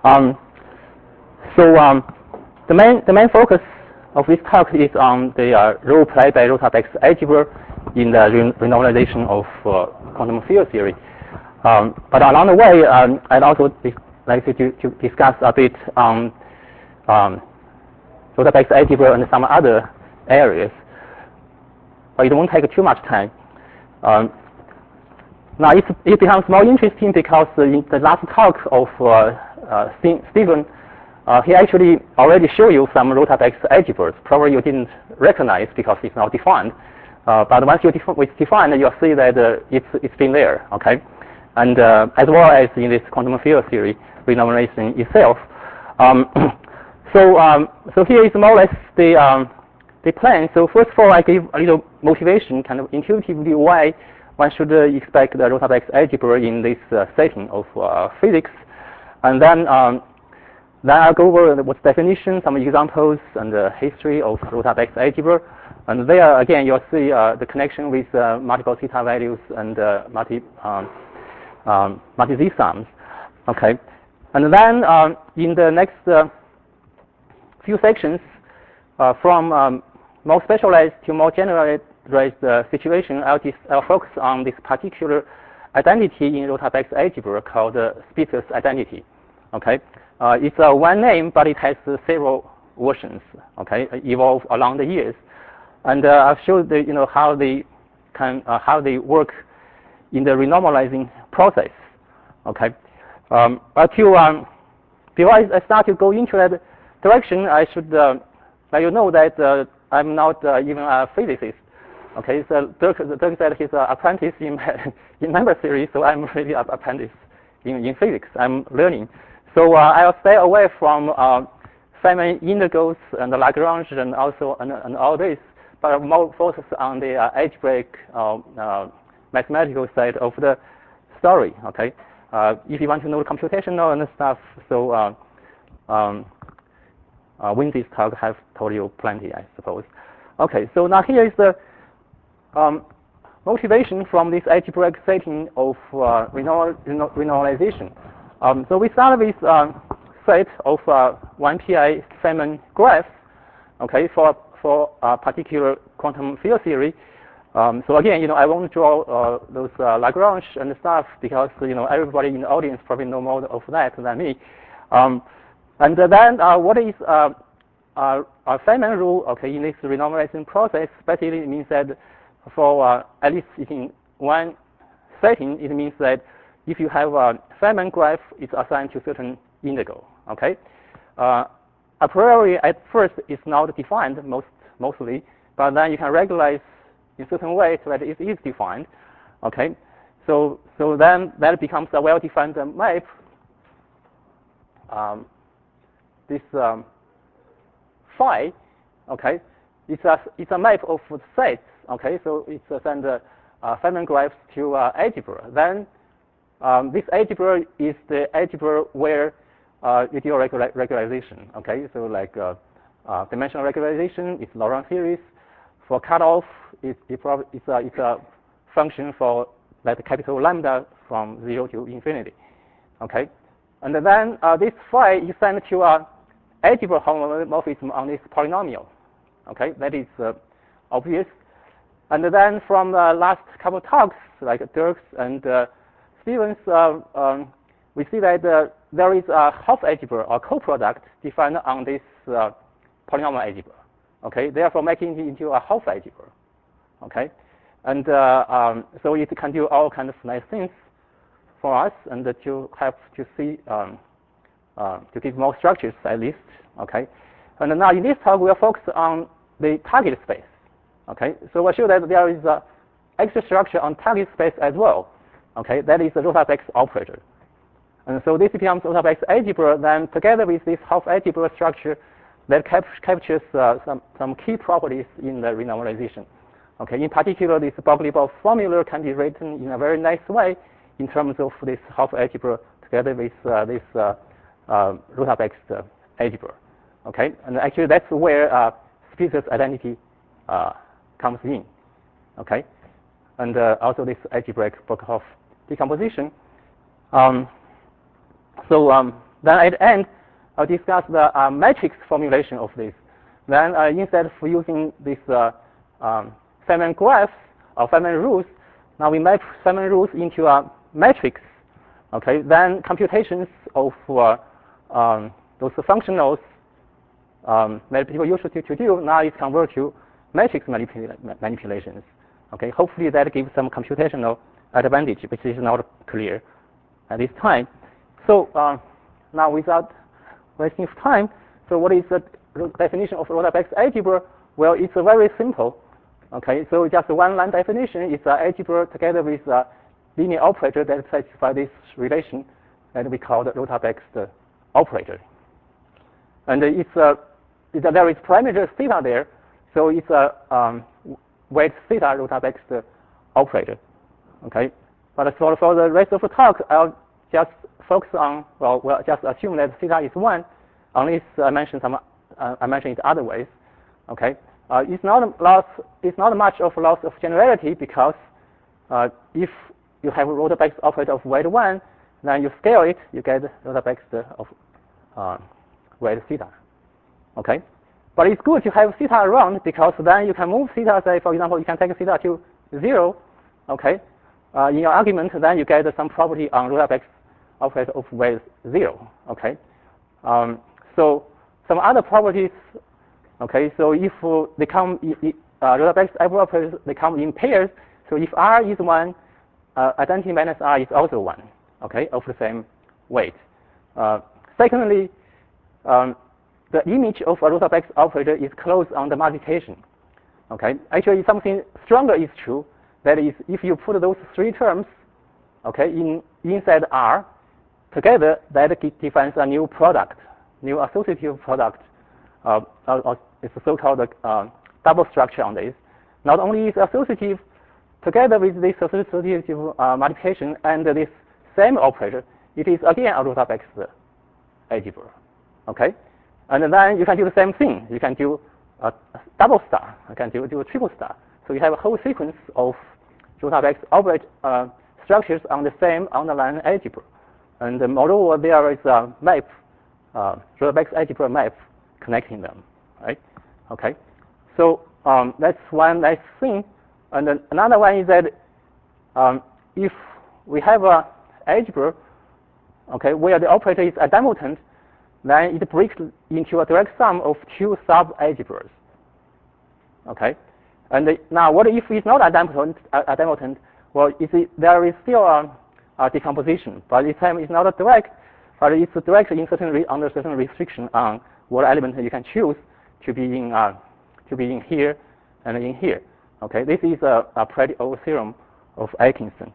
Um, the main focus of this talk is on the role played by Rothabeck's algebra in the renormalization of quantum field theory. But along the way, I'd also like to discuss a bit on Rothabeck's algebra and some other areas. But it won't take too much time. Now it becomes more interesting because in the last talk of Stephen, he actually already showed you some Rothabeck's algebras. Probably you didn't recognize because it's not defined. But once it's defined, you'll see that it's been there, okay? And as well as in this quantum field theory renormalization itself. So here is more or less the plan. So first of all, I give a little motivation, kind of intuitively why one should expect the Rothabeck's algebra in this setting of physics. And then I'll go over what's definition, some examples, and the history of Rothabeck's algebra. And there, again, you'll see the connection with multiple theta values and multi-z sums. Okay. And then in the next few sections, from more specialized to more generalized situation, I'll focus on this particular identity in Rothabeck's algebra called Spitzer's identity. Okay. It's one name, but it has several versions. Okay, evolved along the years, and I've showed how they work in the renormalizing process. Okay, but before I start to go into that direction, I should let you know that I'm not even a physicist. Okay, so Dirk said he's an apprentice in number theory, so I'm really an apprentice in physics. I'm learning. So I'll stay away from Feynman integrals and Lagrange and also and all this, but more focus on the algebraic mathematical side of the story. Okay, if you want to know the computational and stuff, so Wendy's talk have told you plenty, I suppose. Okay, so now here is the motivation from this algebraic setting of renormalization. So we start with set of 1-pi Feynman graphs, okay, for a particular quantum field theory. So again, I won't draw those Lagrange and stuff because everybody in the audience probably know more of that than me. And then what is a Feynman rule? Okay, in this renormalization process, basically it means that for at least in one setting, it means that if you have a Feynman graph, it's assigned to certain integral. Okay, a priori at first it's not defined mostly, but then you can regularize in certain way so that it is defined. Okay, so then that becomes a well-defined map. This phi, okay, it's a map of sets. Okay, so it's send Feynman graphs to algebra. Then this algebra is the algebra where you do regularization. Okay, so like dimensional regularization is Laurent series. For cutoff, it's a function for like capital lambda from 0 to infinity. Okay, and then this phi is sent to algebra homomorphism on this polynomial. Okay, that is obvious. And then from the last couple of talks, like Dirk's and Stevens, we see that there is a half algebra or coproduct defined on this polynomial algebra. Okay, therefore making it into a half algebra. Okay, and so it can do all kinds of nice things for us, and to have to see to give more structures at least. Okay, and now in this talk we'll focus on the target space. Okay, so we'll show that there is a extra structure on target space as well. Okay, that is the Rothabeck's operator. And so this becomes Rothabeck's algebra, then together with this half algebra structure that captures some key properties in the renormalization. Okay, in particular, this Bogly-Bov formula can be written in a very nice way in terms of this half algebra together with this Rothabeck's algebra. Okay, and actually that's where Spitzer's identity comes in. Okay, and also this algebraic Birkhoff decomposition. So Then at the end, I'll discuss the matrix formulation of this. Then instead of using this Feynman graphs or Feynman rules, now we map Feynman rules into a matrix. Okay, then computations of those functionals that people used to do now is converted to matrix manipulations. Okay, hopefully that gives some computational advantage, which is not clear at this time. So now without wasting time, so what is the definition of Rotha's algebra? Well, it's very simple. Okay, so just one line definition is an algebra together with a linear operator that satisfies this relation that we call the Rotha-Baxter operator. And there is parameter theta there, so it's a weight theta Rotha-Baxter operator. Okay, but for the rest of the talk, I'll just focus on, well, we'll just assume that theta is 1, unless I mention it other ways. Okay, it's not much of a loss of generality, because if you have a Rotha-Baxter operator of weight 1, then you scale it, you get Rotha-Baxter of weight theta. Okay, but it's good to have theta around, because then you can move theta. Say, for example, you can take theta to 0. Okay, in your argument, then you get some property on Rotha-Baxter operator of weight 0. Okay, so some other properties. Okay, so if they come, Rotha-Baxter operators, they come in pairs. So if R is 1, identity minus R is also 1. Okay, of the same weight. Secondly, the image of a Rotha-Baxter operator is closed on the multiplication. Okay, actually something stronger is true. That is, if you put those three terms, okay, inside R together, that defines a new product, new associative product. It's a so-called double structure on this. Not only is associative, together with this associative multiplication and this same operator, it is again a Rotha-Baxter algebra. Okay, and then you can do the same thing. You can do a double star. You can do a triple star. So you have a whole sequence of Rotha-Baxter structures on the same underlying algebra. And moreover, there is a map, Rotha-Baxter algebra map connecting them. Right? Okay. So that's one nice thing. And then another one is that if we have an algebra, okay, where the operator is idempotent, then it breaks into a direct sum of two sub-algebras. Okay, and now what if it's not idempotent? Well, there is still a decomposition, but this time it's not a direct, but it's direct under certain restriction on what element you can choose to be in here and in here. Okay, this is a pretty old theorem of Atkinson,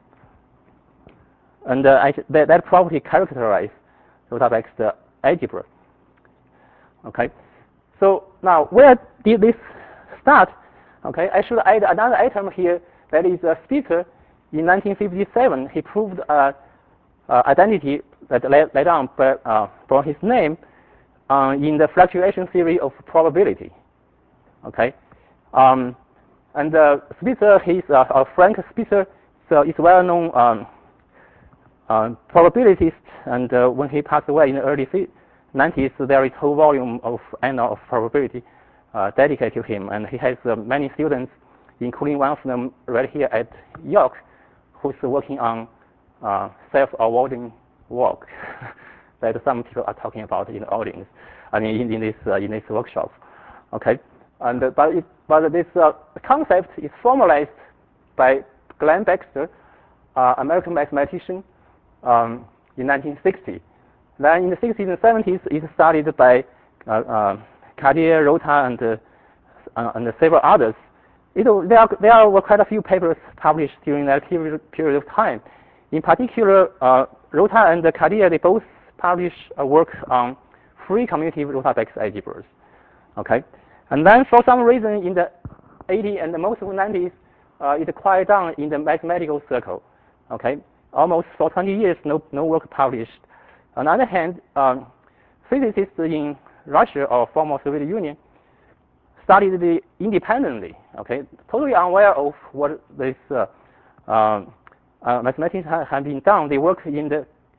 and that property characterizes Rotha-Baxter algebra. Okay, so now where did this start? Okay, I should add another item here. That is Spitzer. In 1957, he proved identity that later on brought his name in the fluctuation theory of probability. Okay, and Spitzer, he's Frank Spitzer, so he's well-known probabilitist, and when he passed away in the early 90s, there is a whole volume of Annals of Probability dedicated to him, and he has many students, including one of them right here at York, who's working on self-awarding work that some people are talking about in the audience. I mean, in this workshop. Okay, and but this concept is formalized by Glenn Baxter, American mathematician, in 1960. Then in the 60s and 70s, it started by Cartier, Rotha, and several others. There were quite a few papers published during that period of time. In particular, Rotha and Cartier, they both published a work on free commutative Rotha-Baxter algebras. Okay, and then for some reason in the 80s and most of the 90s, it quieted down in the mathematical circle. Okay, almost for 20 years, no work published. On the other hand, physicists in Russia or former Soviet Union studied it independently. Okay, totally unaware of what this mathematics have been done. They work in the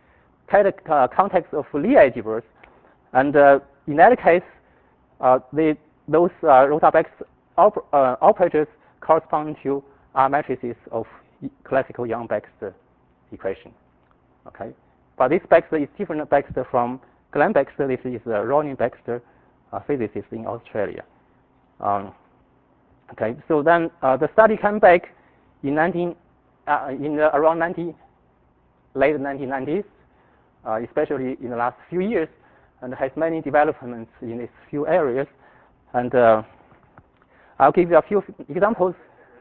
context of Lie algebras, and in that case, those Rothabeck operators correspond to R matrices of classical Yang-Baxter equation. Okay, but this Baxter is different Baxter from Glenn Baxter. This is Ronnie Baxter, a physicist in Australia. Okay, so then the study came back in around late 1990s, especially in the last few years, and has many developments in these few areas. And I'll give you a few examples.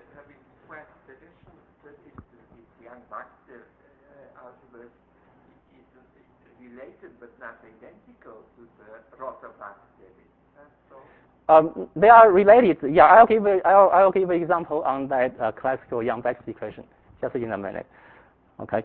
Yang-Baxter algebra is related but not identical to the Rothabeck. They are related. Yeah, I'll give an example on that classical Yang-Baxter equation just in a minute. Okay.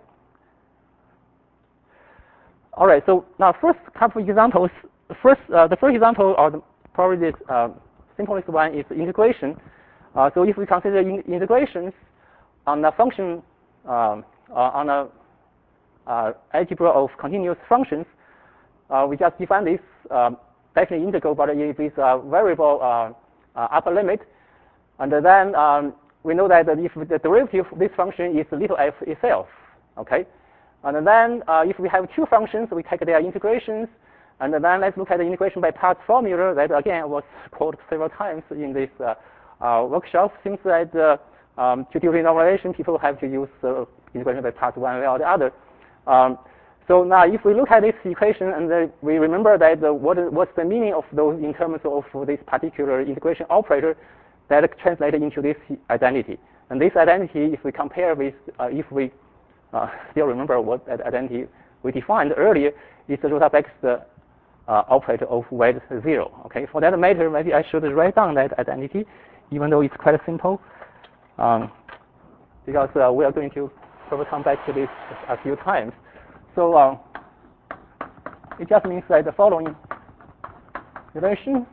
All right. So now, first couple of examples. The first example, or probably the simplest one, is integration. So if we consider integrations on a function on a algebra of continuous functions, we just define this definitely integral, but if it's a variable upper limit, and then we know that if the derivative of this function is little f itself, okay, and then if we have two functions, we take their integrations, and then let's look at the integration by parts formula that again was quoted several times in this workshop. Seems that to do renormalization, people have to use integration by parts one way or the other. So now, if we look at this equation and we remember that what's the meaning of those in terms of this particular integration operator, that translated into this identity. And this identity, if we compare with, if we still remember what that identity we defined earlier, is the Rothabeck operator of weight 0. Okay, for that matter, maybe I should write down that identity, even though it's quite simple, because we are going to probably come back to this a few times. So it just means that the following relation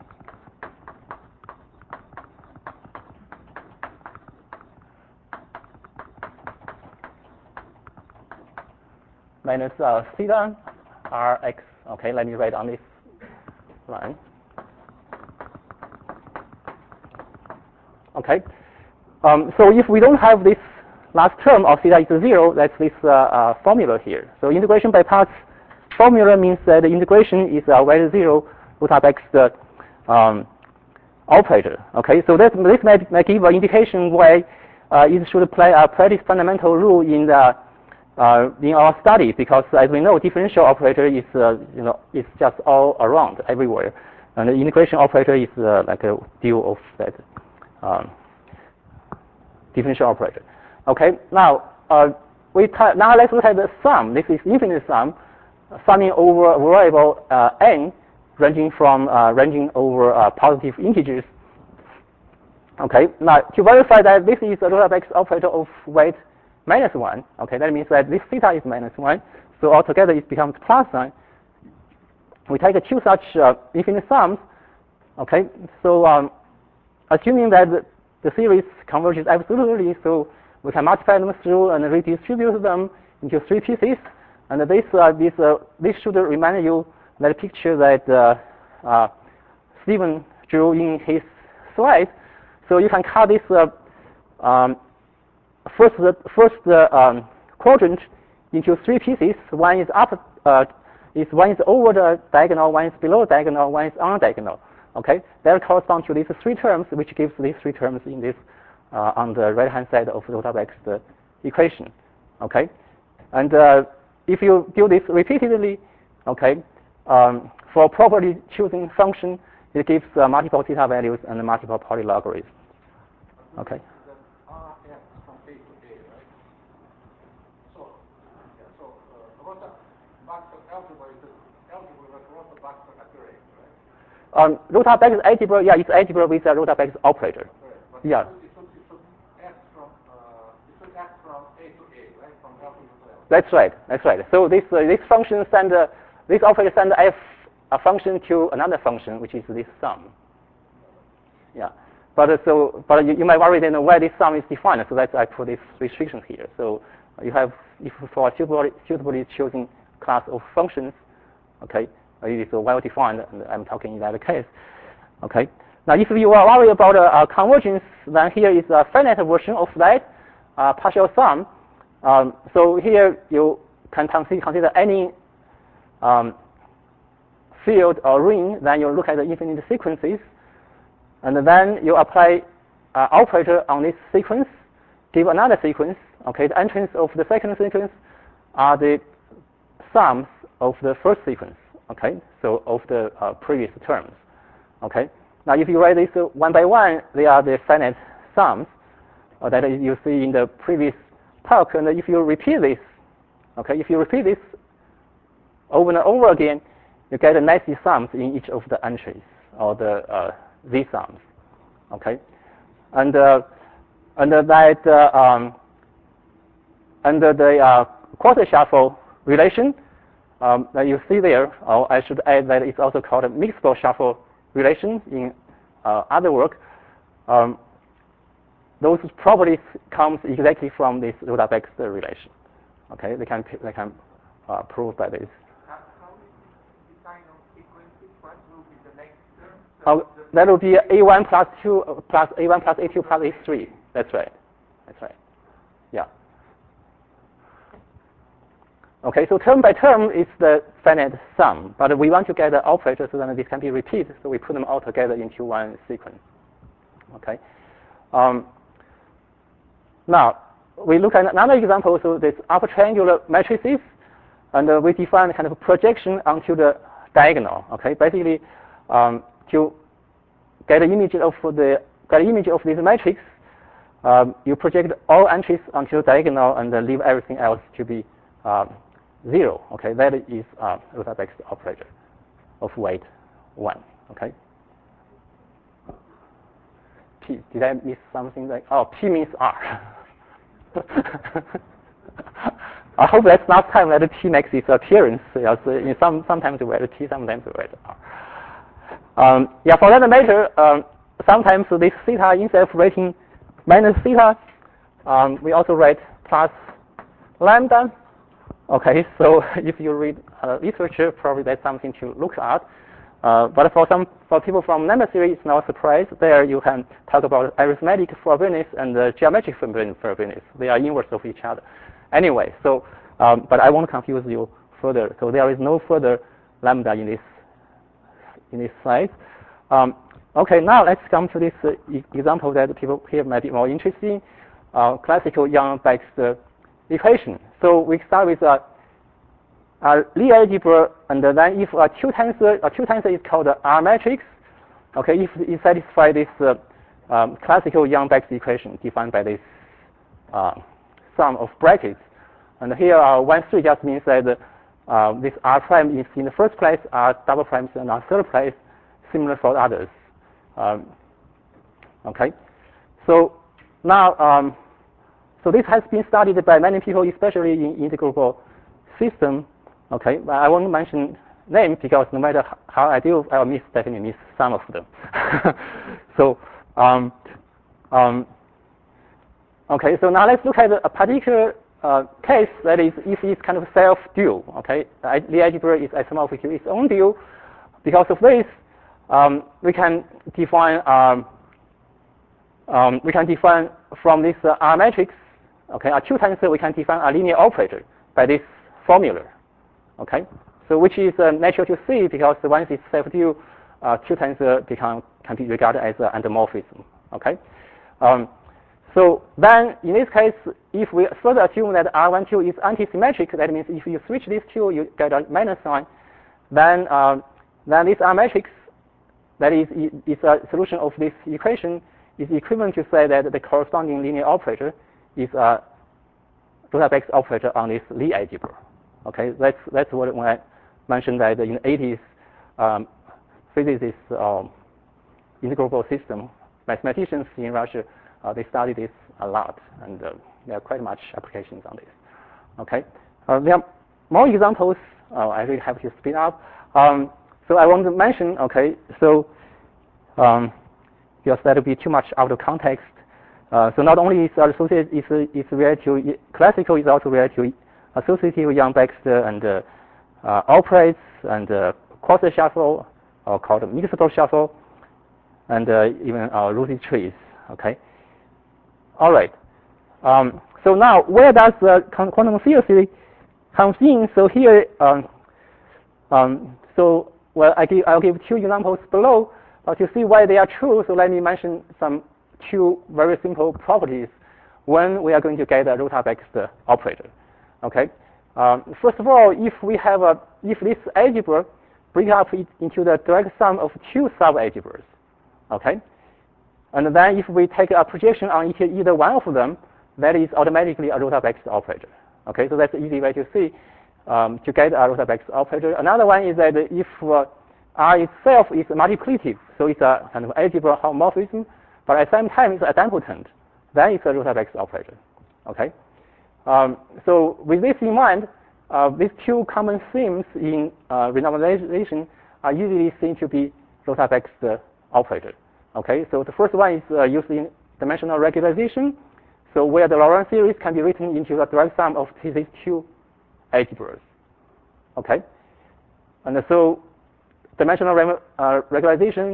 minus theta Rx. Okay, let me write on this line. Okay, so if we don't have this last term of theta is 0, that's this formula here. So integration by parts formula means that the integration is a weight 0 Rothabeck's operator. Okay, so this may give an indication why it should play a pretty fundamental role in our study, because as we know, differential operator is is just all around everywhere, and the integration operator is like a deal of that differential operator. Okay, now now let's look at the sum. This is infinite sum, summing over variable n, ranging over positive integers. Okay, now to verify that this is a Rothabeck operator of weight -1. Okay, that means that this theta is -1. So altogether it becomes +1. We take two such infinite sums. Okay, so assuming that the series converges absolutely, so we can multiply them through and redistribute them into 3 pieces. And this should remind you that picture that Stephen drew in his slide. So you can cut this first quadrant into 3 pieces. One is one is over the diagonal, one is below the diagonal, one is on the diagonal. Okay, that corresponds to these 3 terms, which gives these 3 terms in this on the right-hand side of Rothabeck's equation. Okay, and if you do this repeatedly, okay, for properly choosing function, it gives multiple theta values and multiple polylogarithms. Okay. Rothabeck algebra, yeah, it's algebra with a Rothabeck operator. Right, yeah. It should act from A to A, right? From L to L. That's right. That's right. So this function this operator send a function to another function, which is this sum. Yeah. But you might worry then where this sum is defined. So that's I put this restriction here. So you have, if for suitably choosing class of functions. Okay, it is well defined, and I'm talking in that case. Okay. Now, if you are worried about convergence, then here is a finite version of that partial sum. So here you can consider any field or ring, then you look at the infinite sequences, and then you apply operator on this sequence, give another sequence. Okay, the entrance of the second sequence are the sums of the first sequence. Okay, so of the previous terms. Okay, now if you write this one by one, they are the finite sums that you see in the previous talk. And if you repeat this, okay, if you repeat this over and over again, you get a nice sums in each of the entries or the z sums. Okay, and under that under the quasi-shuffle relation that you see there, or I should add that it's also called a mixable shuffle relation in other work. Those properties comes exactly from this Rhoda-Bextor relation. Okay, they can prove by this. How is the design of sequences? What will be the next term? That will be A1 plus 2 plus A1 plus A2 plus A3. That's right. That's right. Yeah. Okay, so term by term is the finite sum, but we want to get the operator so that this can be repeated, so we put them all together into one sequence. Okay. Now, we look at another example, so this upper triangular matrices, and we define kind of a projection onto the diagonal. Okay, basically, to get an image of this matrix, you project all entries onto the diagonal and leave everything else to be 0. Okay, that is Rhoda-Bextor operator of weight 1. Okay. P. Did I miss something? Like P means R. I hope that's not time that T makes its appearance. Yes, sometimes we write T, sometimes we write R. Yeah, for that matter, sometimes this theta instead of writing minus theta, we also write plus lambda. Okay, so if you read literature, probably that's something to look at. But for people from number theory, it's not a surprise. There you can talk about arithmetic forbiddance and geometric forbiddance. They are inverse of each other. Anyway, so but I won't confuse you further. So there is no further lambda in this slide. Okay, now let's come to this example that people here might be more interested in. Classical Yang-Baxter equation. So we start with a Lie algebra, and then if a two tensor is called the R matrix, okay, if it satisfies this classical Yang-Baxter equation defined by this sum of brackets, and here 1, 3 just means that this R prime is in the first place, R double prime is in the third place, similar for others. Okay, so now so this has been studied by many people, especially in integrable system. Okay, but I won't mention names because no matter how I do, I will definitely miss some of them. So, okay, so now let's look at a particular case that is if it's kind of self-dual. Okay, the algebra is isomorphic to its own dual. Because of this, we can define from this R matrix. Okay, a two tensor, we can define a linear operator by this formula. Okay, so which is natural to see because once it's self-dual, two tensor can be regarded as an endomorphism. Okay, so then in this case, if we further assume that R12 is antisymmetric, that means if you switch these two, you get a minus sign. Then this R matrix, that is a solution of this equation, is equivalent to say that the corresponding linear operator is a Rhoda-Bextor operator on this Lie algebra. Okay, that's what when I mentioned that in the 80s, physicists integrable system mathematicians in Russia they study this a lot, and there are quite much applications on this. Okay, there are more examples. I really have to speed up. So I want to mention. Okay, so because that will be too much out of context. So not only is associated is related to classical, is also related to associative Yang-Baxter and operates and quasi shuffle, or called mixable shuffle, and even rooted trees. Okay. All right. So now, where does the quantum theory comes in? So here, I'll give two examples below to see why they are true. So let me mention two very simple properties when we are going to get a Rota-Baxter operator. Okay. First of all, if this algebra breaks up into the direct sum of two sub-algebras, okay, and then if we take a projection on either one of them, that is automatically a Rota-Baxter operator. Okay, so that's an easy way to see to get a Rota-Baxter operator. Another one is that if R itself is multiplicative, so it's a kind of algebra homomorphism, but at the same time it's idempotent, then it's a Rota-Baxter operator. Okay. So with this in mind, these two common themes in renormalization are usually seen to be Rota-Baxter operator. Okay, so the first one is used in dimensional regularization, so where the Laurent series can be written into the direct sum of these two algebras. Okay, and so dimensional regularization,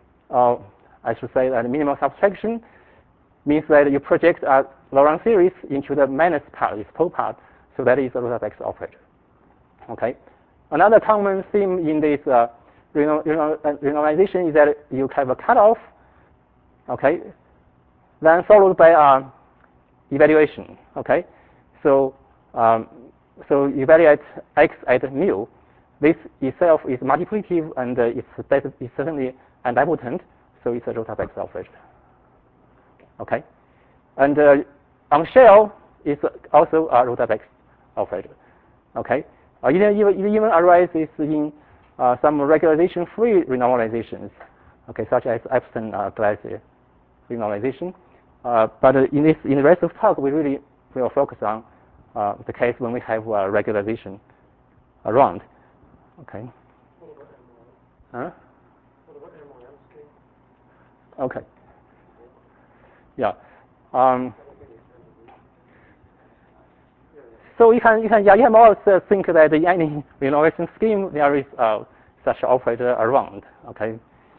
I should say that minimal subtraction, means that you project a Laurent series into the minus part, its pole part, so that is a Rota-Baxter operator. Okay. Another common theme in this renormalization is that you have a cutoff, okay, then followed by evaluation. Okay. So so you evaluate x at mu. This itself is multiplicative and it's certainly idempotent, so it's a Rota-Baxter operator. Okay, and on shell is also a Rota-Baxter operator. Okay, it even arises in some regularization-free renormalizations. Okay, such as Epstein-Glaser renormalization. But in the rest of the talk, we really will focus on the case when we have regularization around. Okay. Huh? Okay. Yeah. So you can also think that in any renormalization scheme there is such an operator around. Okay.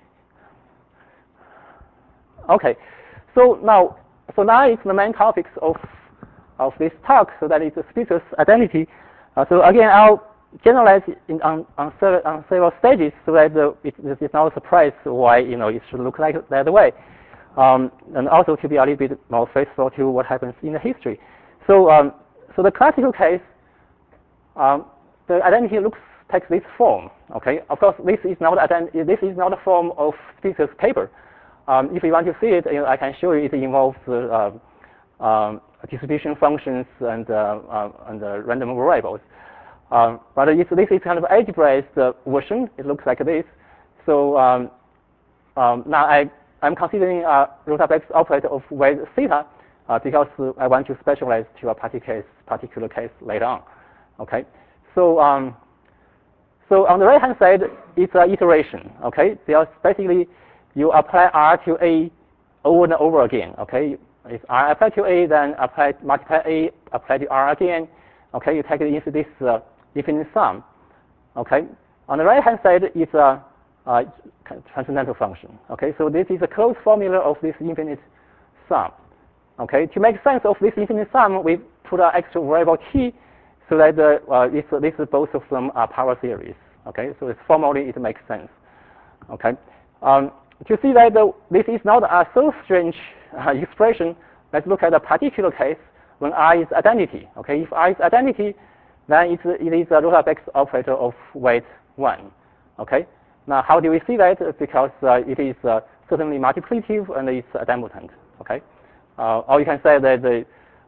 Okay. So now it's the main topics of this talk. So that is the species identity. So again, I'll generalize on several stages, so that it's not a surprise why it should look like that way, and also to be a little bit more faithful to what happens in the history. So so the classical case, the identity takes this form. Okay, of course this is not a form of species paper. If you want to see it, I can show you. It involves distribution functions and random variables. But this is kind of algebraized version. It looks like this. So now I'm considering a Rota-Baxter operator of weight theta because I want to specialize to a particular case later on. Okay. So so on the right hand side, it's an iteration. Okay. There's basically you apply R to A over and over again. Okay. If R apply to A, then multiply A, apply to R again. Okay. You take it into this infinite sum. Okay. On the right hand side, it's a transcendental function. Okay. So this is a closed formula of this infinite sum. Okay. To make sense of this infinite sum, we put an extra variable t, so that this both of them are power series. Okay. So formally it makes sense. Okay. To see that this is not a so strange expression, let's look at a particular case when R is identity. Okay. If R is identity, then it is a Rota-Baxter operator of weight 1. Okay. Now, how do we see that? Because it is certainly multiplicative and it's idempotent. Okay. Or you can say that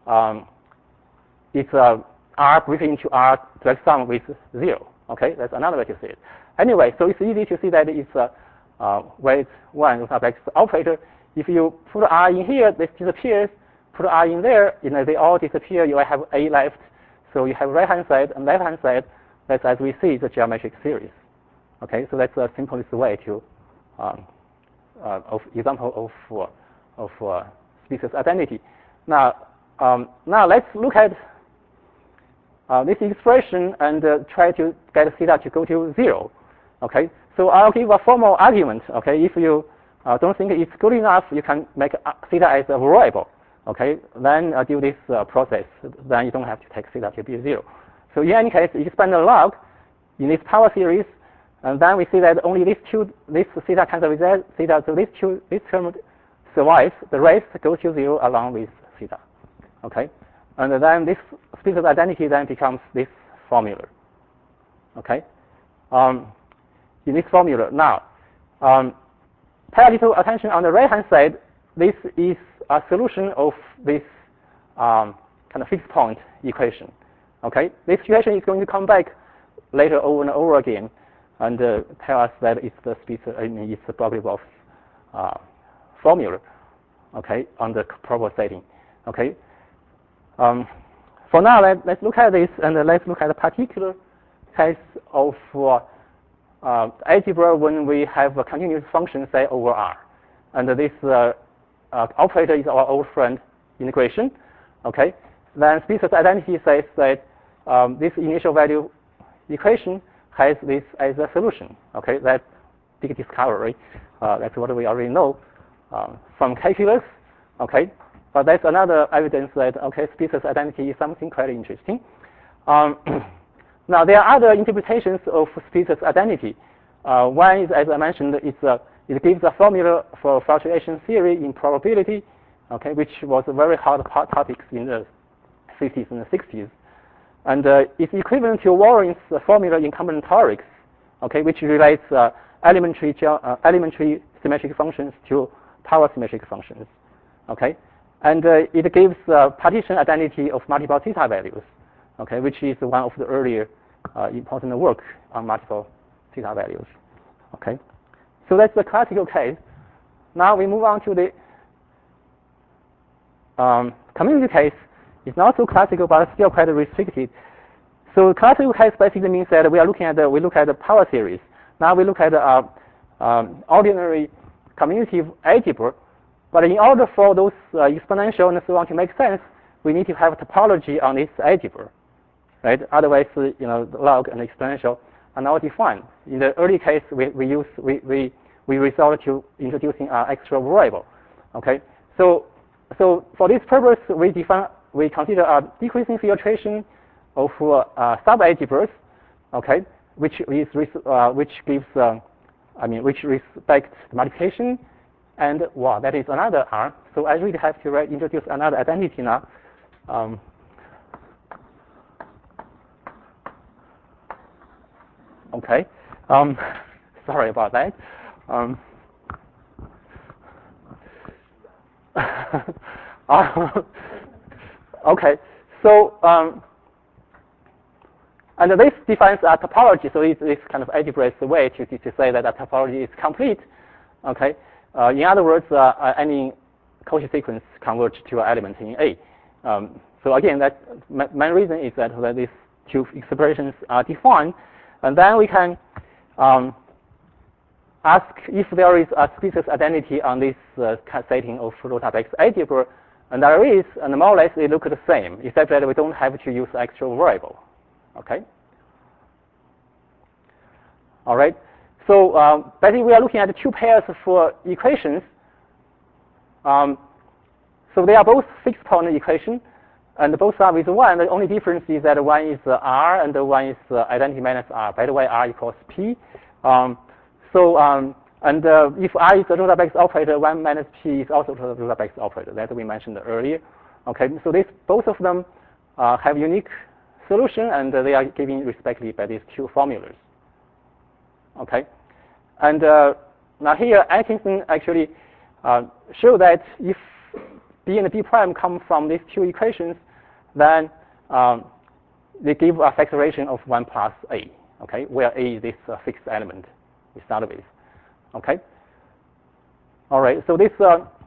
it's R breaks into R direct sum with 0. Okay. That's another way to see it. Anyway, so it's easy to see that it's weight 1 Rota-Baxter operator. If you put R in here, this disappears. Put R in there, they all disappear. You have A left. So you have right-hand side and left-hand side. That's, as we see, the geometric series. Okay, so that's the simplest way to of example of species identity. Now, now let's look at this expression and try to get theta to go to 0. Okay, so I'll give a formal argument. Okay, if you don't think it's good enough, you can make theta as a variable. Okay, then do this process. Then you don't have to take theta to be 0. So in any case, you expand the log in this power series, and then we see that only this theta cancels with that theta, so this term survives. The rest goes to 0 along with theta. Okay, and then this species identity then becomes this formula. Okay, in this formula now, pay a little attention on the right-hand side. This is a solution of this kind of fixed point equation. Okay, this equation is going to come back later over and over again, and tell us that it's the it's the Bogoliubov formula. Okay, on the proper setting. Okay. For now, let's look at this, and let's look at a particular case of algebra when we have a continuous function, say, over R. And this operator is our old friend, integration. Okay. Then species identity says that this initial value equation has this as a solution. Okay, that's big discovery. That's what we already know from calculus. Okay, but that's another evidence that okay, species identity is something quite interesting. Now there are other interpretations of species identity. One is, as I mentioned, it gives a formula for fluctuation theory in probability. Okay, which was a very hot topic in the 50s and the 60s. And it's equivalent to Warren's formula in combinatorics, okay, which relates elementary symmetric functions to power symmetric functions, okay, and it gives partition identity of multiple theta values, okay, which is one of the earlier important work on multiple theta values, okay. So that's the classical case. Now we move on to the community case. It's not so classical, but still quite restricted. So classical case basically means that we look at the power series. Now we look at ordinary commutative algebra. But in order for those exponential and so on to make sense, we need to have topology on this algebra, right? Otherwise, the log and exponential are not defined. In the early case, we resort to introducing an extra variable. Okay, so for this purpose, we consider a decreasing filtration of sub-algebras, okay, which gives which respects the multiplication, and wow, that is another R. So I really have to introduce another identity now. Okay, sorry about that. Okay, so and this defines a topology. So it's kind of algebraic way to say that a topology is complete. Okay, in other words, any Cauchy sequence converges to an element in A. So again, that main reason is that these two expressions are defined, and then we can ask if there is a species identity on this setting of row type X algebra, and there is, and more or less they look the same, except that we don't have to use extra variable. Okay. All right. So basically, we are looking at two pairs for equations. So they are both fixed point equation, and both start with 1. The only difference is that one is R and one is identity minus R. By the way, R equals P. If I is a row type X operator, 1 minus P is also a row type X operator that we mentioned earlier. Okay, so both of them have unique solution, and they are given respectively by these two formulas. Okay, and now here Atkinson actually show that if B and B prime come from these two equations, then they give a factorization of 1 plus A. Okay, where A is this fixed element we started with. Okay. All right. So this.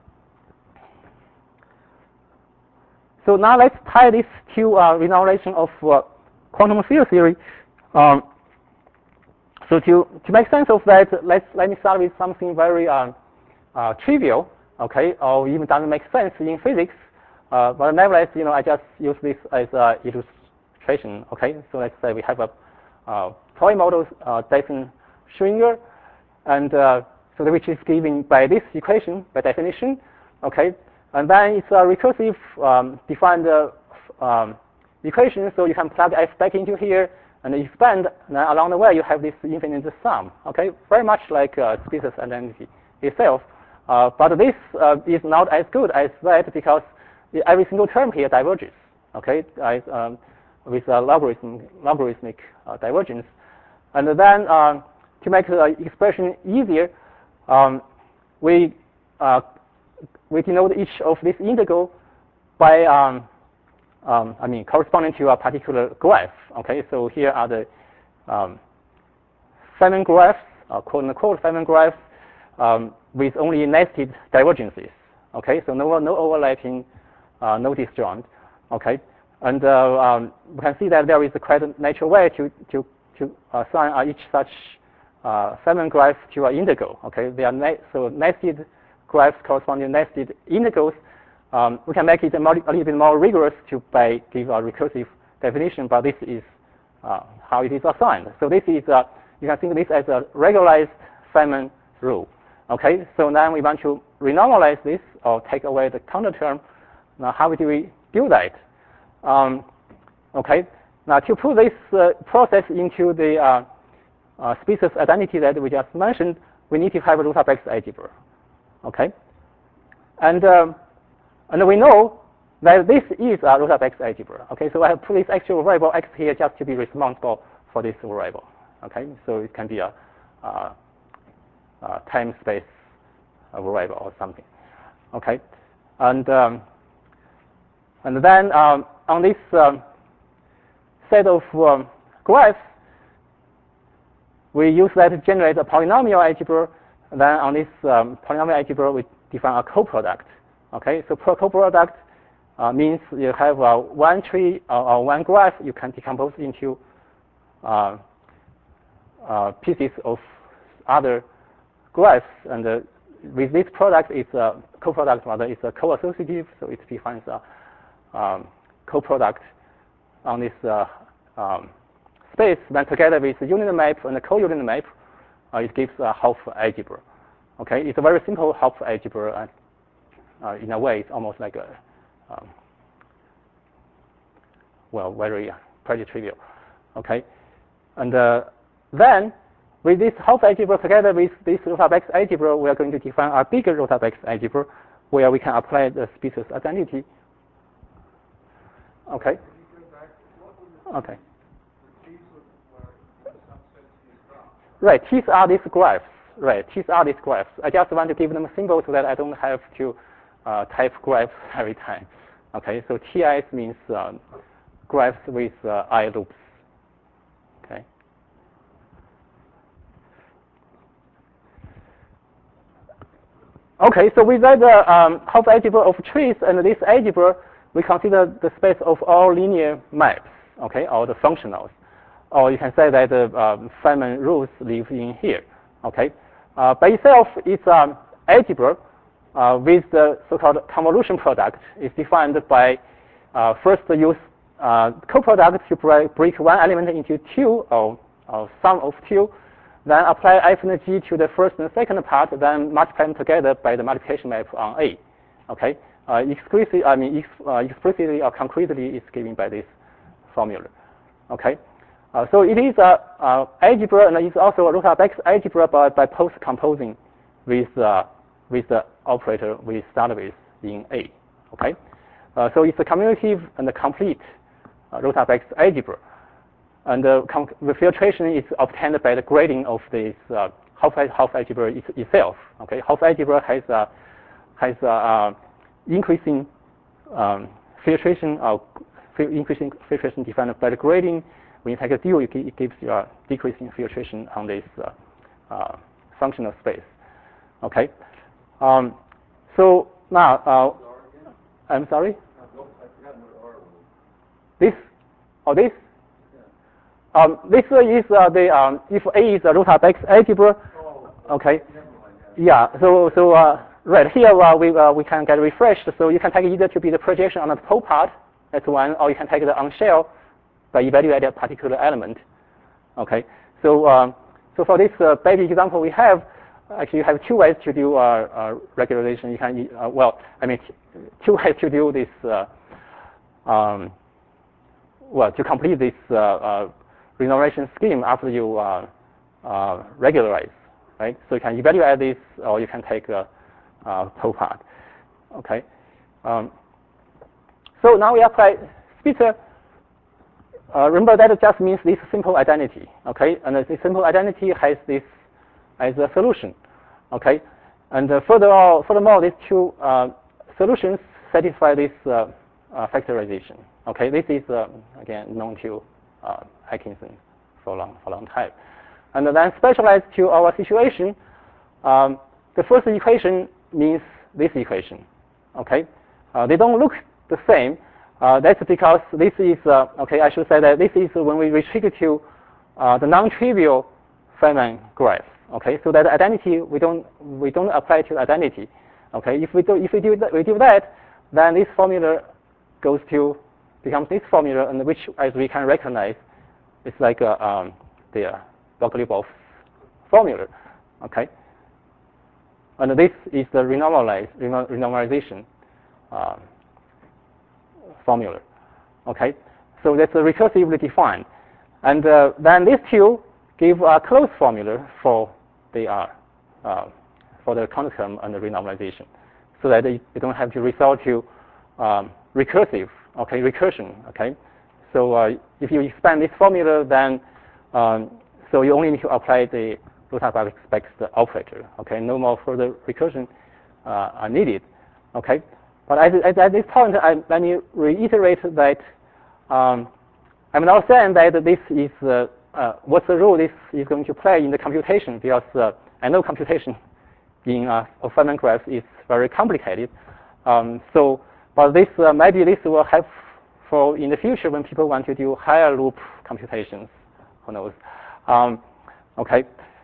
So now let's tie this to renormalization of quantum field theory. So to make sense of that, let me start with something very trivial, okay, or even doesn't make sense in physics. But nevertheless, I just use this as an illustration. Okay, so let's say we have a toy model Dyson Schwinger, and so which is given by this equation by definition. Okay, and then it's a recursive defined equation, so you can plug f back into here and expand, and then along the way you have this infinite sum. Okay, very much like species identity itself, but this is not as good as that because every single term here diverges. Okay, with a logarithmic divergence, and then to make the expression easier, we denote each of this integral by corresponding to a particular graph. Okay, so here are the Feynman graphs, quote-unquote Feynman graphs, with only nested divergences. Okay, so no overlapping, no disjoint. Okay, and we can see that there is a quite natural way to assign each such Feynman graph to an integral. Okay, they are so nested graphs corresponding to nested integrals. We can make it a little bit more rigorous to give a recursive definition, but this is how it is assigned. So this is you can think of this as a regularized Feynman rule. Okay, so now we want to renormalize this or take away the counter term. Now, how do we do that? Okay, now to put this process into the species identity that we just mentioned, we need to have a root of x algebra. Okay, and we know that this is a root of x algebra. Okay, so I have put this actual variable x here just to be responsible for this variable. Okay, so it can be a time space variable or something. Okay, and then on this set of graphs, we use that to generate a polynomial algebra. And then on this polynomial algebra, we define a coproduct. Okay, so per coproduct means you have one tree or one graph you can decompose into pieces of other graphs, and with this product, it's a coproduct, rather it's a co-associative, so it defines a coproduct on this space. Then together with the unit map and the co-unit map, it gives a Hopf algebra. Okay, it's a very simple Hopf algebra. In a way, it's almost like a very pretty trivial. Okay, and then with this Hopf algebra together with this root of x algebra, we are going to define a bigger root of x algebra where we can apply the species identity. Okay. Okay. Right. These are these graphs. Right. These are these graphs. I just want to give them a symbol so that I don't have to type graphs every time. Okay. So TIs means graphs with I loops. Okay. Okay. So with that Hopf algebra of trees and this algebra, we consider the space of all linear maps. Okay, or the functionals. Or you can say that the Feynman rules live in here. Okay, by itself, it's algebra with the so-called convolution product. It's defined by first use coproduct to break one element into two, or sum of two. Then apply f and g to the first and second part. Then multiply them together by the multiplication map on A. Okay, explicitly or concretely, it's given by this formula. Okay. So it is algebra, and it's also a root of x algebra by post-composing with the operator we start with in A. Okay, so it's a cumulative and a complete root of x algebra, and the filtration is obtained by the grading of this Hopf algebra itself. Okay, Hopf algebra has increasing filtration or increasing filtration defined by the grading. When you take a dual, it gives you a decreasing filtration on this functional space. Okay. So now, I'm sorry. This or this? This is the if A is a root of x algebra. Okay. Yeah. So right here we can get refreshed. So you can take either to be the projection on the pole part. That's one, or you can take the on shell. by evaluating a particular element. Okay, so so for this basic example, we have actually you have two ways to do regularization. You can well, I mean, two ways to do this. Well, to complete this renormalization scheme after you regularize, right? So you can evaluate this, or you can take a whole part. Okay. So now we apply Spitzer. Remember that just means this simple identity. Okay, and this simple identity has this as a solution. Okay, and furthermore, these two solutions satisfy this factorization. Okay, this is again known to Atkinson for a long time. And then specialized to our situation, the first equation means this equation. Okay, they don't look the same. That's because this is okay. I should say that this is when we restrict to the non-trivial Feynman graph. Okay, so that identity we don't apply to identity. Okay, if we do that, then this formula becomes this formula, and which, as we can recognize, it's like the Bogoliubov formula. Okay, and this is the renormalization formula. Okay, so that's recursively defined, and then these two give a closed formula for the counter term and the renormalization, so that you don't have to resort to recursion. Okay, so if you expand this formula, then so you only need to apply the Rothenberg expects operator. Okay, no more further recursion are needed. Okay, but at this point, let me reiterate that I'm not saying that this is what's the role this is going to play in the computation, because I know computation in a Feynman graph is very complicated. But this maybe this will help for in the future when people want to do higher loop computations. Who knows? Okay.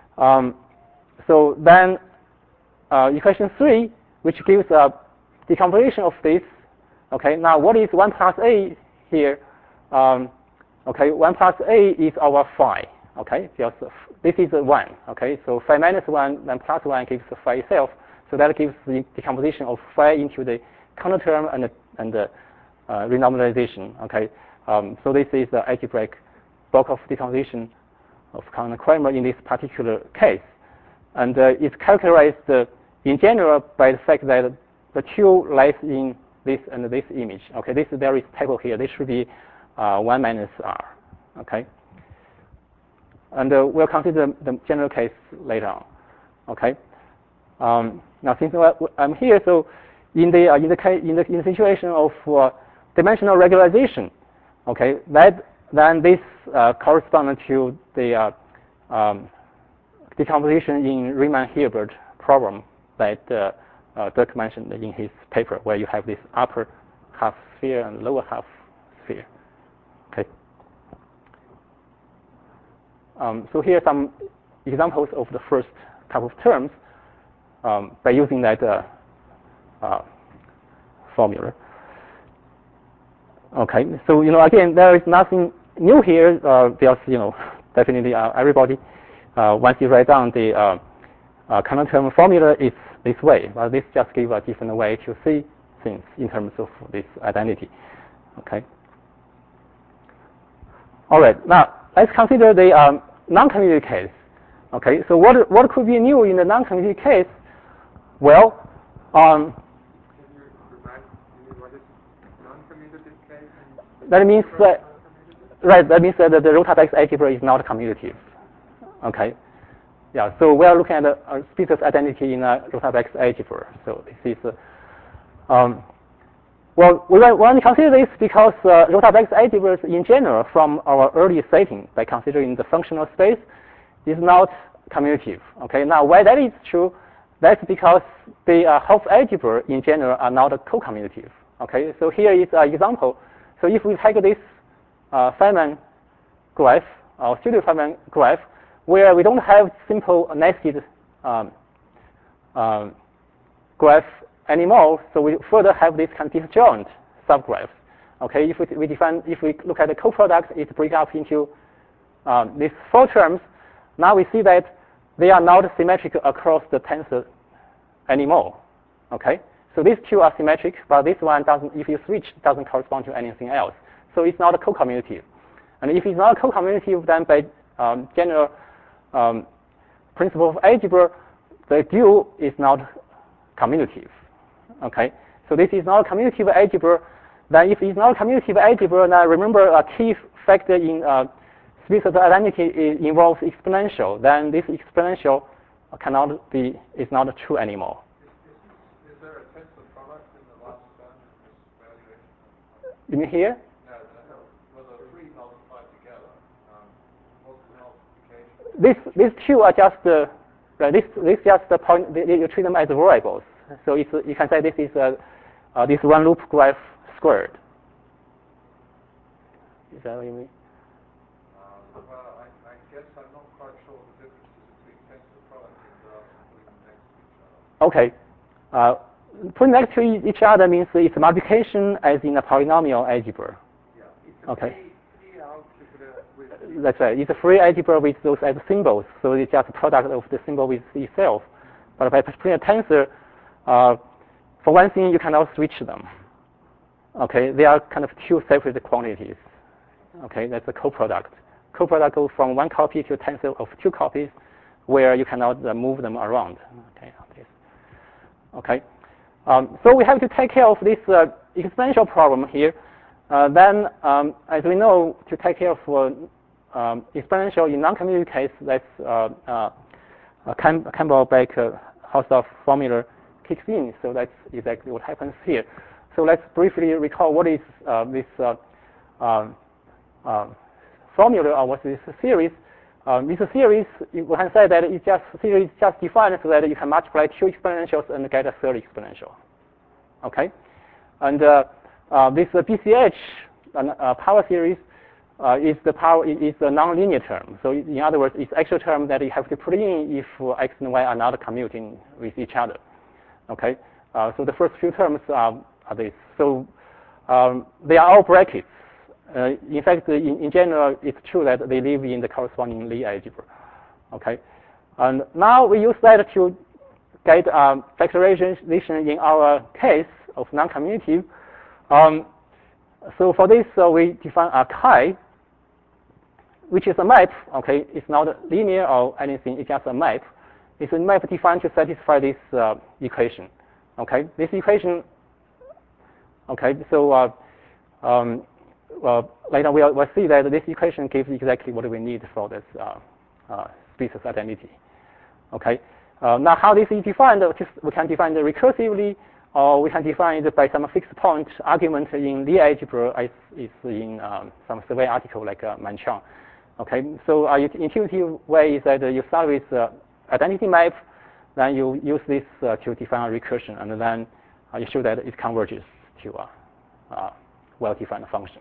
So then equation 3, which gives a decomposition of this. Okay. Now what is 1 plus a here? Okay, 1 plus a is our phi. Okay, because this is 1. Okay, so phi minus 1 then plus 1 gives phi itself. So that gives the decomposition of phi into the counter term and the renormalization. Okay, so this is the algebraic block of decomposition of Kahn-Kramer in this particular case, and it's characterized in general by the fact that the Q lies in this and this image. Okay, there is table here. This should be 1 minus r. Okay, and we'll consider the general case later on. Okay. Now since I'm here, so in the situation of dimensional regularization, okay, then this corresponds to the decomposition in Riemann-Hilbert problem that Dirk mentioned in his paper, where you have this upper half sphere and lower half sphere. Okay. So here are some examples of the first couple of terms by using that formula. Okay, so again, there is nothing new here. Because definitely everybody once you write down the common term formula, it's this way. But this just gives a different way to see things in terms of this identity. Okay. All right. Now let's consider the non-commutative case. Okay. So what could be new in the non-commutative case? Well, Can you remind me what is non-commutative case? That means that right. That means that the Rothenberg algebra is not commutative. Okay. Yeah. So we are looking at a Spitzer's identity in a Rothenberg algebra. So this is well, we want to consider this because Rothenberg algebras in general, from our early setting, by considering the functional space, is not commutative. Okay. Now, why that is true? That's because the Hopf algebra in general are not co-commutative. Okay. So here is an example. So if we take this Feynman graph or pseudo Feynman graph, where we don't have simple nested graph anymore, so we further have this kind of disjoint subgraphs. Okay, if we look at the coproduct, it breaks up into these 4 terms. Now we see that they are not symmetric across the tensor anymore. Okay, so these 2 are symmetric, but this one doesn't. If you switch, it doesn't correspond to anything else. So it's not a co-commutative. And if it's not a co-commutative, then by general principle of algebra, the dual is not commutative. Okay, so this is not a commutative algebra. Then if it's not a commutative algebra, then remember a key factor in species identity involves exponential. Then this exponential is not true anymore. Is there a tensor product in the last term in this evaluation? You mean here? No. Well, the 3 multiplied together. What's the multiplication? These 2 are just this just the point. You treat them as variables. So you can say this is this one loop graph squared. Is that what you mean? Well, I guess I'm not quite sure the differences between tensor products and putting them next to each other. Okay. Putting next to each other means it's multiplication as in a polynomial algebra. Yeah, it's okay. Free algebra with That's right. It's a free algebra with those as symbols. So it's just a product of the symbol with itself. But by putting a tensor, for one thing, you cannot switch them. Okay, they are kind of 2 separate quantities. Okay, that's a coproduct. Coproduct goes from 1 copy to a tensor of 2 copies, where you cannot move them around. Okay. So we have to take care of this exponential problem here. Then, as we know, to take care of exponential in non-commutative case, that's Campbell-Baker-Hausdorff formula kicks in. So that's exactly what happens here. So let's briefly recall what is this formula, or what is this series. This series, you can say that it's just series just defined so that you can multiply 2 exponentials and get a 3rd exponential. Okay, and this BCH power series is the nonlinear term. So in other words, it's actual term that you have to put in if x and y are not commuting with each other. Okay, so the first few terms are this. So they are all brackets. In fact, in general, it's true that they live in the corresponding Lie algebra. Okay, and now we use that to get factorization in our case of non-commutative. So for this, we define a chi, which is a map. Okay, it's not linear or anything. It's just a map. It's a map defined to satisfy this equation. Okay, this equation. Okay, so later we'll see that this equation gives exactly what we need for this species identity. Okay, now how this is defined? We can define it recursively, or we can define it by some fixed point argument in Lie algebra, as is in some survey article like Manchang. Okay, so intuitive way is that you start with identity map, then you use this to define a recursion, and then you show that it converges to a well-defined function.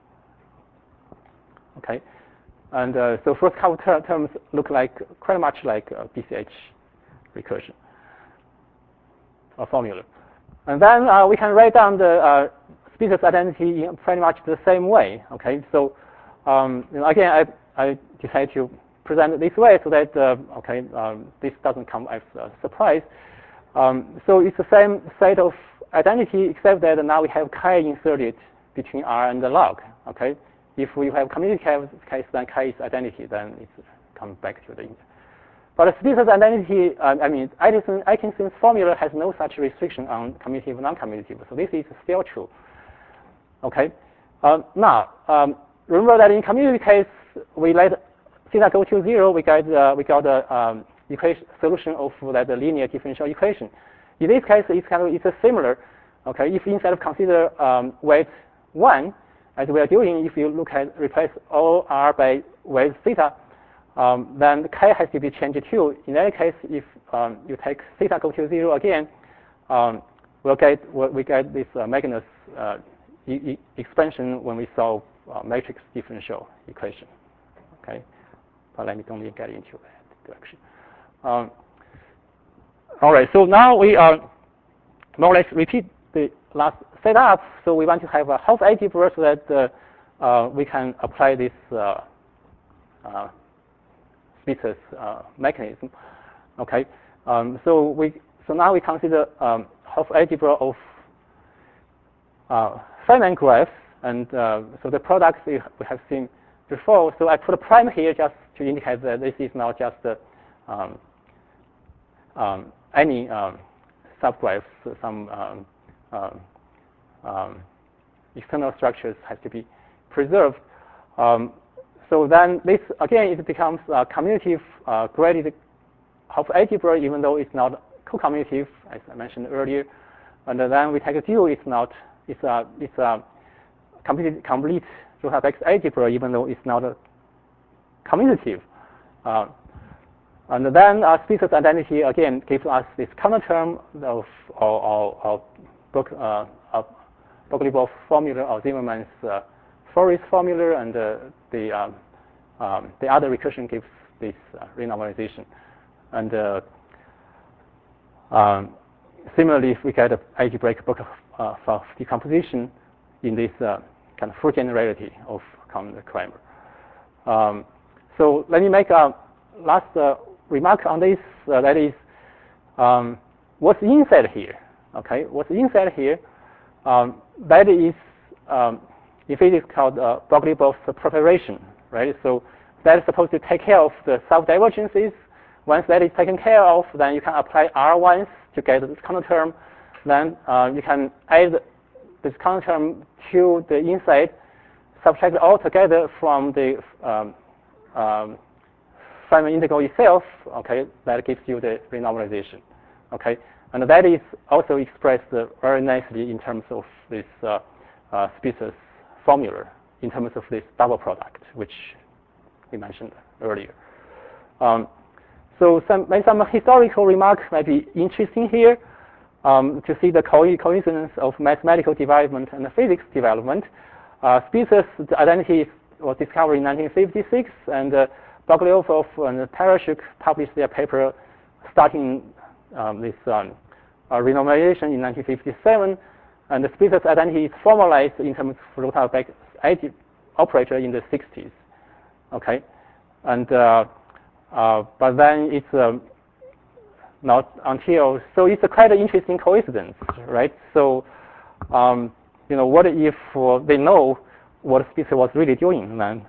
Okay, and so first couple terms look like quite much like BCH recursion or formula, and then we can write down the species identity in pretty much the same way. Okay, so again, I decided to present it this way so that this doesn't come as a surprise. So it's the same set of identity, except that now we have chi inserted between R and the log. Okay, if we have commutative case, then chi is identity, then it comes back to the integer. But the species identity, Atkinson's formula has no such restriction on commutative and non-commutative, so this is still true. Okay, now remember that in commutative case, we let theta go to 0, we got the equation solution of that linear differential equation. In this case, it's a similar. Okay, if instead of consider weight 1, as we are doing, if you replace all R by weight theta, then the K has to be changed too. In that case, if you take theta go to 0 again, we get this Magnus expansion when we solve matrix differential equation. Okay, but let me don't get into that direction. All right, so now we more or less repeat the last setup. So we want to have a Hopf algebra so that we can apply this Spitzer's mechanism. Okay. So now we consider Hopf algebra of Feynman graphs, and so the products we have seen before. So I put a prime here just to indicate that this is not just any subgraphs. Some external structures have to be preserved. So then this again it becomes a commutative graded Hopf algebra, even though it's not co-commutative, as I mentioned earlier. And then we take a dual. It's a complete Rothabeck algebra, even though it's not a commutative. And then Spitzer's identity again gives us this counter term of Bogoliubov formula or Zimmermann's Fourier formula, and the other recursion gives this renormalization. And similarly, if we get an algebraic book of decomposition in this kind of full generality of Kramer. So let me make a last remark on this. That is, what's inside here? Okay, what's inside here? That is in physics called Bogoliubov's preparation, right? So that is supposed to take care of the self-divergences. Once that is taken care of, then you can apply R1s to get this counter term. Then you can add this counter term to the inside, subtract it all together from the Feynman integral itself. Okay, that gives you the renormalization. Okay, and that is also expressed very nicely in terms of this Spitzer's formula, in terms of this double product, which we mentioned earlier. So some historical remarks might be interesting here to see the coincidence of mathematical development and physics development. Spitzer's identity was discovered in 1956, and Bogoliubov and Tarashuk published their paper starting this renormalization in 1957, and the Spitzer's identity is formalized in terms of Rothabeck operator in the 60s. Okay, and but then it's not until, so it's a quite an interesting coincidence, right? So you know, what if they know what Spitzer was really doing then?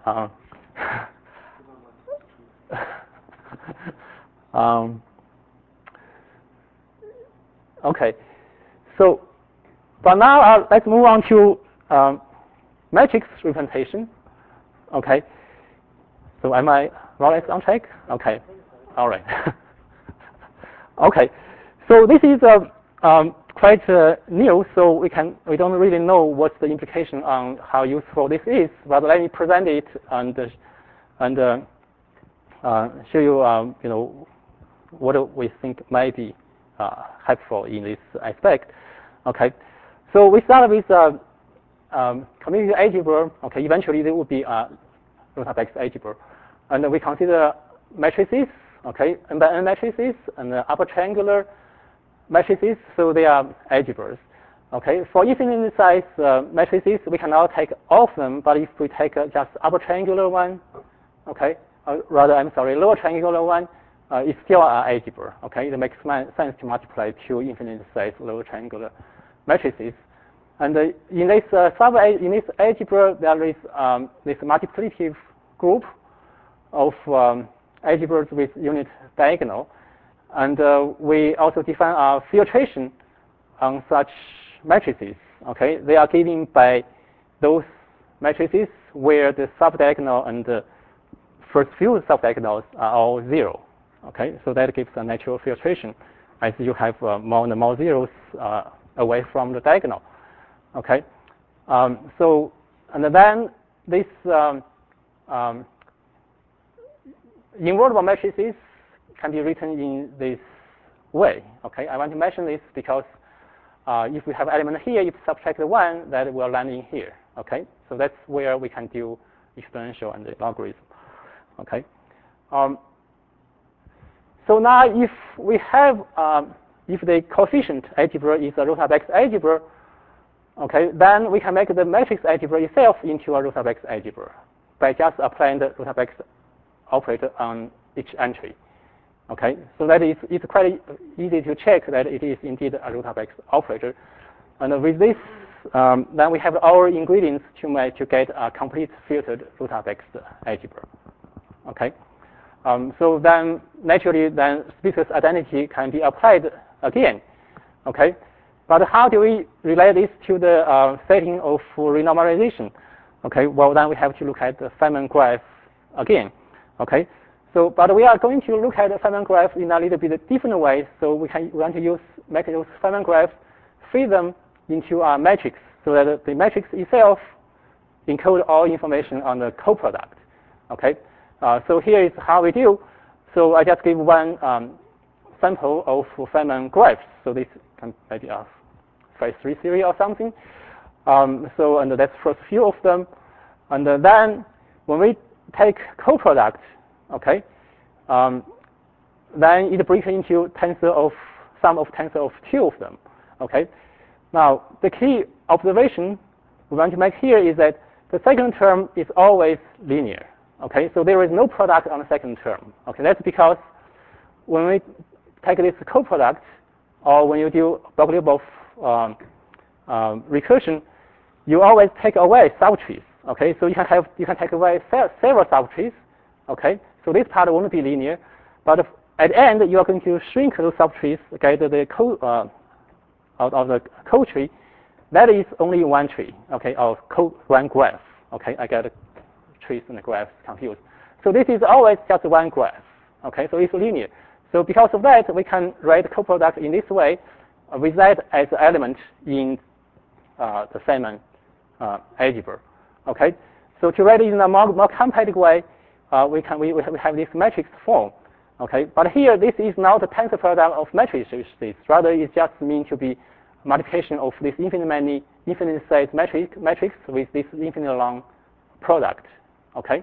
Okay, so but now let's move on to matrix representation. Okay, so am I more or less on track? Okay, all right. Okay, so this is quite new, so we don't really know what's the implication on how useful this is. But let me present it and show you you know, what we think might be helpful in this aspect. Okay, so we start with commutative algebra. Okay, eventually there will be Rothabeck algebra, and we consider matrices. Okay, n by n matrices and upper triangular matrices, so they are algebras. Okay, for infinite size matrices, we cannot take all of them, but if we take just upper triangular one, okay, rather, I'm sorry, lower triangular one, it's still an algebra. Okay, it makes sense to multiply two infinite size lower triangular matrices. And in this algebra, there is this multiplicative group of algebras with unit diagonal, and we also define our filtration on such matrices. Okay, they are given by those matrices where the subdiagonal and the first few subdiagonals are all 0. Okay, so that gives a natural filtration, as you have more and more zeros away from the diagonal. Okay, so and then this invertible matrices can be written in this way. Okay, I want to mention this because if we have element here, if subtract 1, that will land in here. Okay, so that's where we can do exponential and the logarithm. Okay, so now if we have if the coefficient algebra is a Rothabeck algebra, okay, then we can make the matrix algebra itself into a root of x algebra by just applying the root of x operator on each entry. Okay, so that is, it's quite easy to check that it is indeed a root of x operator. And with this, then we have our ingredients to get a complete filtered root of x algebra. Okay, so then naturally, then species identity can be applied again. Okay, but how do we relate this to the setting of renormalization? Okay, well then we have to look at the Feynman graph again. Okay, so but we are going to look at the Feynman graph in a little bit different way. So we want to make those Feynman graphs, feed them into a matrix, so that the matrix itself encodes all information on the coproduct. Okay, so here is how we do. So I just give one sample of Feynman graphs. So this can maybe a phase 3 theory or something. So and that's first few of them, and then when we take coproduct, okay, then it breaks into sum of tensor of two of them. Okay. Now the key observation we want to make here is that the second term is always linear. Okay, so there is no product on the second term. Okay, that's because when we take this coproduct, or when you do Bogoliubov recursion, you always take away subtrees. Okay, so you can take away several subtrees. Okay, so this part won't be linear, but at the end you are going to shrink those subtrees, get the out of the co-tree. That is only one tree. Okay, or one graph. Okay, I get the trees and the graphs confused. So this is always just one graph. Okay, so it's linear. So because of that, we can write the coproduct in this way, with that as an element in the Feynman algebra. Okay, so to write it in a more compact way, we have this matrix form. Okay, but here this is not a tensor product of matrices. Rather, it just means to be multiplication of this infinite size matrix with this infinite long product. Okay,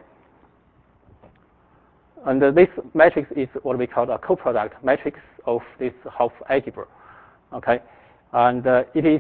and this matrix is what we call a coproduct matrix of this Hopf algebra. Okay, and it is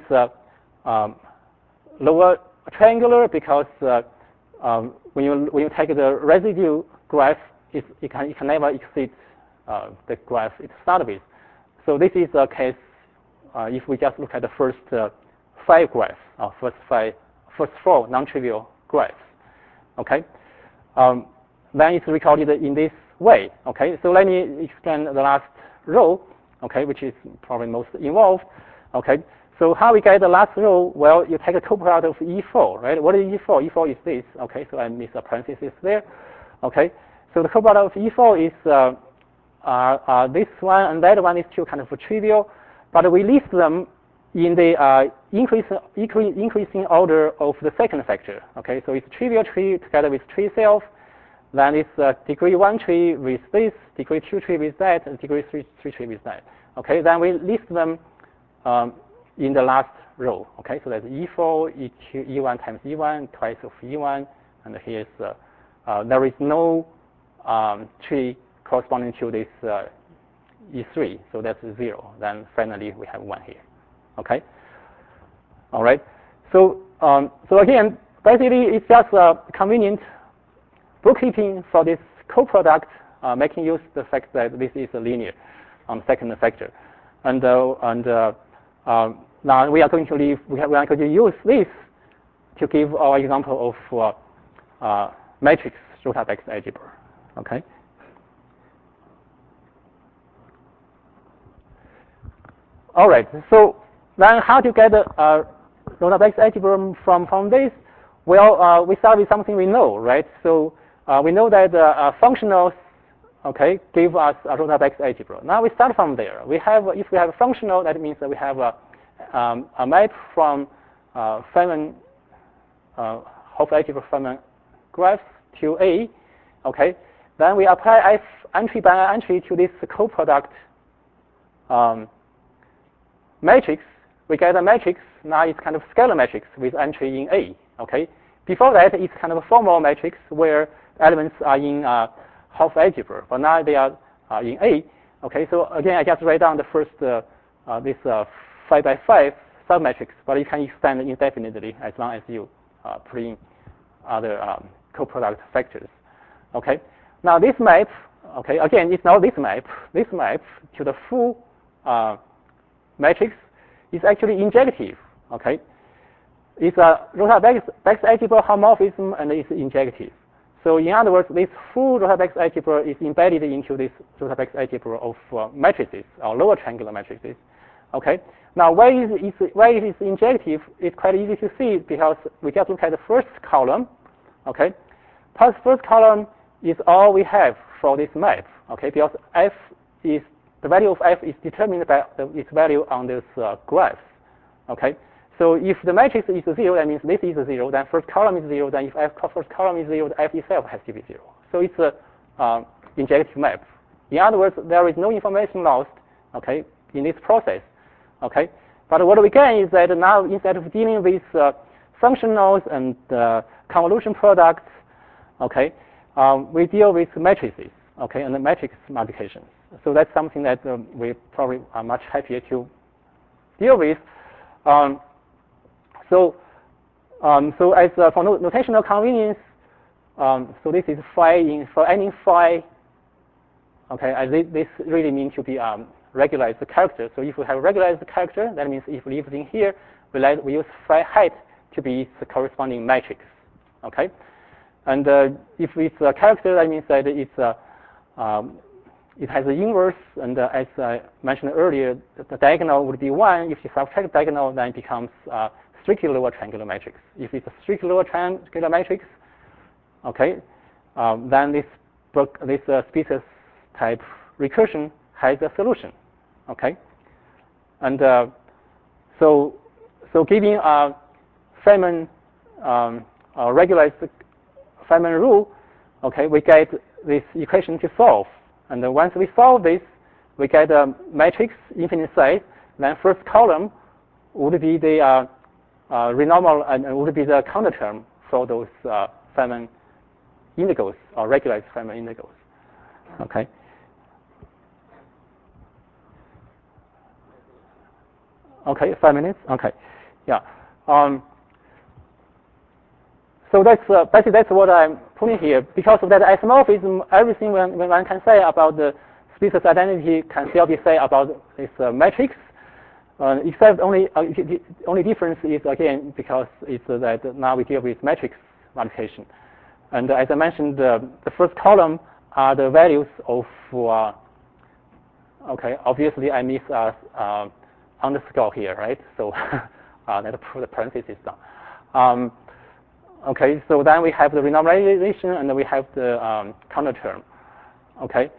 lower triangular because when you take the residue graph, it can never exceed the graph it started with. So this is a case if we just look at the first 5 graphs, or first 4 non-trivial graphs. Okay, then it's recorded in this way. Okay, so let me explain the last row. Okay, which is probably most involved. Okay, so how we get the last row? Well, you take a coproduct of E4, right? What is E4? E4 is this. Okay, so I miss a parenthesis there. Okay, so the coproduct of E4 is this one, and that one is two kind of trivial, but we list them in the increasing order of the second factor. Okay, so it's trivial tree together with tree itself. Then it's degree 1 tree with this, degree 2 tree with that, and degree 3 tree with that. Okay, then we list them in the last row. Okay, so that's E4, E2, E1 times E1, twice of E1, and here's there is no tree corresponding to this E3, so that's 0. Then finally we have 1 here. Okay, all right. So so again, basically it's just a convenient bookkeeping for this coproduct, making use of the fact that this is a linear on second factor, and now we are going to use this to give our example of matrix root of x algebra. Okay. All right. So then, how to get a root of x algebra from this? Well, we start with something we know, right? So we know that functionals, okay, give us a root of x algebra. Now we start from there. If we have a functional, that means that we have a map from Feynman Hopf algebra Feynman graphs to A. Okay, then we apply f entry by entry to this coproduct matrix. We get a matrix. Now it's kind of scalar matrix with entry in A. Okay. Before that, it's kind of a formal matrix where elements are in Hopf algebra, but now they are in A. Okay, so again, I just write down the first this 5 by 5 submatrix, but you can extend indefinitely as long as you put in other coproduct factors. Okay. Now this map, okay, again, it's not this map. This map to the full matrix is actually injective. Okay. It's a Rotha-Bex algebra homomorphism and it's injective. So in other words, this full Rotha-Bex algebra is embedded into this Rotha-Bex algebra of matrices or lower triangular matrices. Okay. Now why it is injective is quite easy to see because we just look at the first column. Okay. First column is all we have for this map. Okay, because the value of f is determined by its value on this graphs. Okay. So if the matrix is 0, that means this is 0. Then first column is 0. Then if first column is 0, the f itself has to be 0. So it's a injective map. In other words, there is no information lost. Okay, in this process. Okay, but what we gain is that now instead of dealing with functionals and convolution products, okay, we deal with matrices. Okay, and the matrix multiplications. So that's something that we probably are much happier to deal with. So as for notational convenience, so this is phi for any phi. Okay, this really means to be regularized character. So if we have regularized character, that means if we leave it in here, we use phi height to be its corresponding matrix. Okay, and if it's a character, that means that it's it has an inverse, and as I mentioned earlier, the diagonal would be 1. If you subtract diagonal, then it becomes strictly lower triangular matrix. If it's a strictly lower triangular matrix, okay, then this species type recursion has a solution. Okay, and so giving a Feynman regularized Feynman rule, okay, we get this equation to solve. And once we solve this, we get a matrix infinite size. Then first column would be the renormal and would be the counter term for those Feynman integrals or regularized Feynman integrals. Okay. Okay, 5 minutes. Okay, yeah. So that's basically that's what I'm putting here. Because of that isomorphism, everything one can say about the species identity can still be said about this matrix, except the only difference is again because it's that now we deal with matrix multiplication. And as I mentioned, the first column are the values of. Okay, obviously I miss underscore here, right? So let's put the parentheses down. Okay, so then we have the renormalization and we have the counter term. Okay.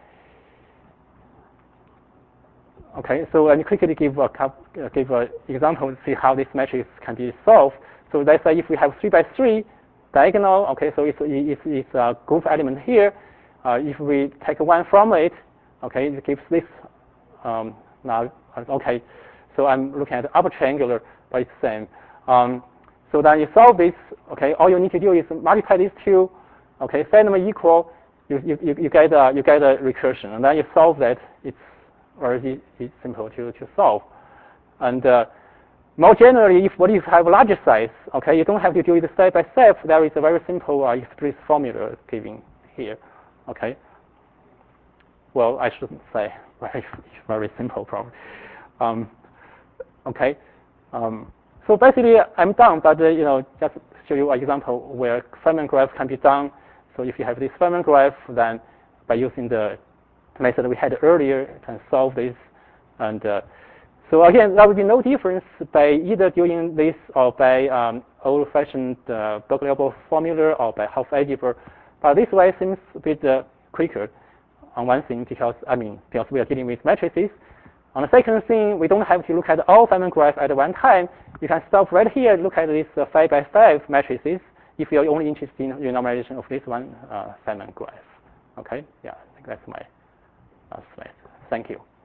Okay, so let me quickly give an example to see how this matrix can be solved. So let's say if we have 3 by 3 diagonal, okay, so it's a group element here. If we take 1 from it, okay, it gives this. Now, okay, so I'm looking at the upper triangular, but it's the same. So then you solve this, okay, all you need to do is multiply these two, okay, set them equal, you get a recursion, and then you solve that. It's very simple to solve. And more generally, if you have a larger size, okay, you don't have to do it step by step. There is a very simple explicit formula given here, okay. Well, I shouldn't say very simple, probably. Okay. So basically, I'm done, but just show you an example where Feynman graph can be done. So if you have this Feynman graph, then by using the method we had earlier, you can solve this. And so again, there will be no difference by either doing this or by old-fashioned Berkeley-Abel formula or by half algebra. But this way seems a bit quicker on one thing because we are dealing with matrices. On the second thing, we don't have to look at all Feynman graphs at one time. You can stop right here and look at this 5 by 5 matrices if you're only interested in renormalization of this one Feynman graph. Okay? Yeah, I think that's my last slide. Thank you.